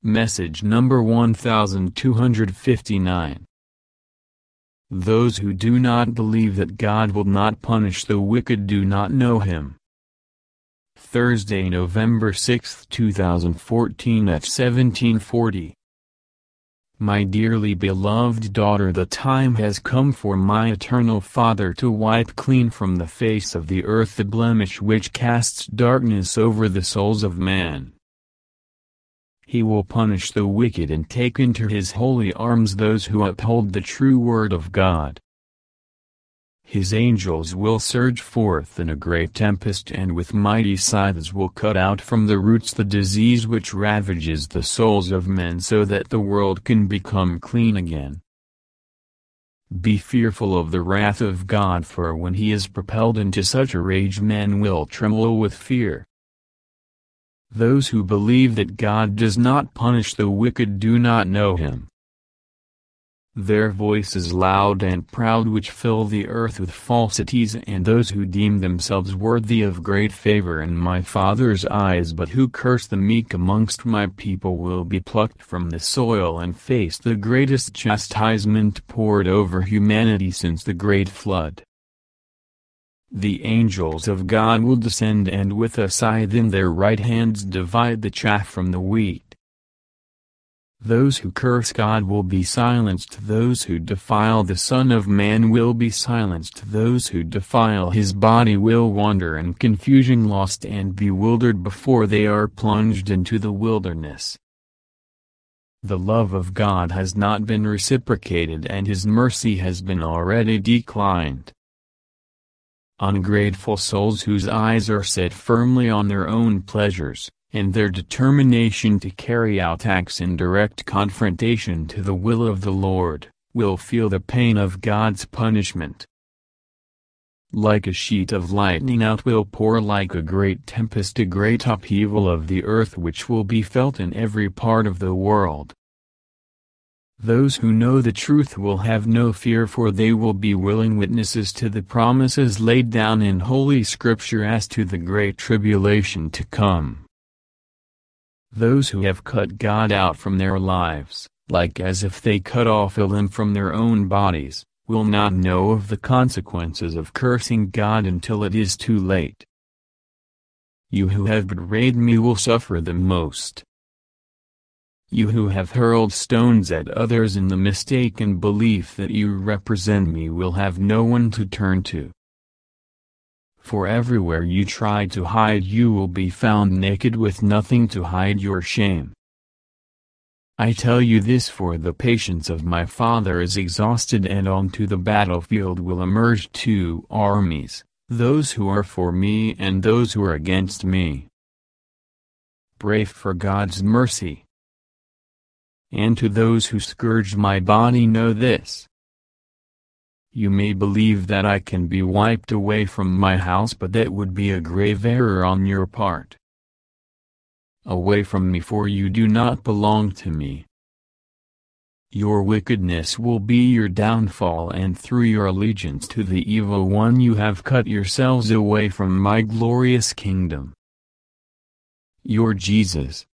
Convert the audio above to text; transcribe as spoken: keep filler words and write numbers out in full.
Message number one thousand two hundred fifty-nine. Those who do not believe that God will not punish the wicked do not know Him. Thursday, November sixth, two thousand fourteen at seventeen forty. My dearly beloved daughter, the time has come for my eternal Father to wipe clean from the face of the earth the blemish which casts darkness over the souls of man. He will punish the wicked and take into His holy arms those who uphold the true word of God. His angels will surge forth in a great tempest, and with mighty scythes will cut out from the roots the disease which ravages the souls of men, so that the world can become clean again. Be fearful of the wrath of God, for when He is propelled into such a rage men will tremble with fear. Those who believe that God does not punish the wicked do not know Him. Their voices loud and proud which fill the earth with falsities, and those who deem themselves worthy of great favor in my Father's eyes but who curse the meek amongst my people will be plucked from the soil and face the greatest chastisement poured over humanity since the great flood. The angels of God will descend and with a scythe in their right hands divide the chaff from the wheat. Those who curse God will be silenced, those who defile the Son of Man will be silenced, those who defile His body will wander in confusion, lost and bewildered before they are plunged into the wilderness. The love of God has not been reciprocated and His mercy has been already declined. Ungrateful souls whose eyes are set firmly on their own pleasures, and their determination to carry out acts in direct confrontation to the will of the Lord, will feel the pain of God's punishment. Like a sheet of lightning out will pour, like a great tempest, a great upheaval of the earth which will be felt in every part of the world. Those who know the truth will have no fear, for they will be willing witnesses to the promises laid down in Holy Scripture as to the great tribulation to come. Those who have cut God out from their lives, like as if they cut off a limb from their own bodies, will not know of the consequences of cursing God until it is too late. You who have betrayed me will suffer the most. You who have hurled stones at others in the mistaken belief that you represent me will have no one to turn to. For everywhere you try to hide you will be found naked with nothing to hide your shame. I tell you this, for the patience of my Father is exhausted, and onto the battlefield will emerge two armies, those who are for me and those who are against me. Pray for God's mercy. And to those who scourge my body, know this. You may believe that I can be wiped away from my house, but that would be a grave error on your part. Away from me, for you do not belong to me. Your wickedness will be your downfall, and through your allegiance to the evil one you have cut yourselves away from my glorious kingdom. Your Jesus,